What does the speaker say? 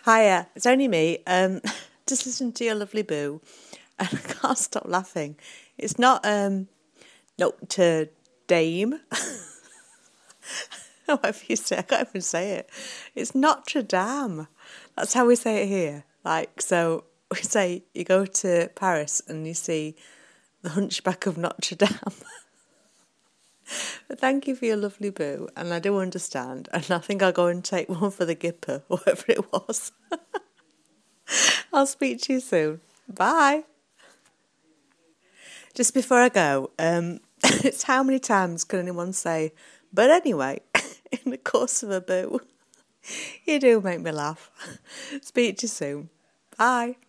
Hiya, it's only me. Just listen to your lovely boo, and I can't stop laughing. It's not Notre Dame. Whatever you say, I can't even say it. It's Notre Dame. That's how we say it here. Like, so we say you go to Paris and you see the Hunchback of Notre Dame. But thank you for your lovely boo, and I do understand. And I think I'll go and take one for the Gipper, whatever it was. I'll speak to you soon. Bye. Just before I go, it's how many times can anyone say, but anyway, in the course of a boo? You do make me laugh. Speak to you soon. Bye.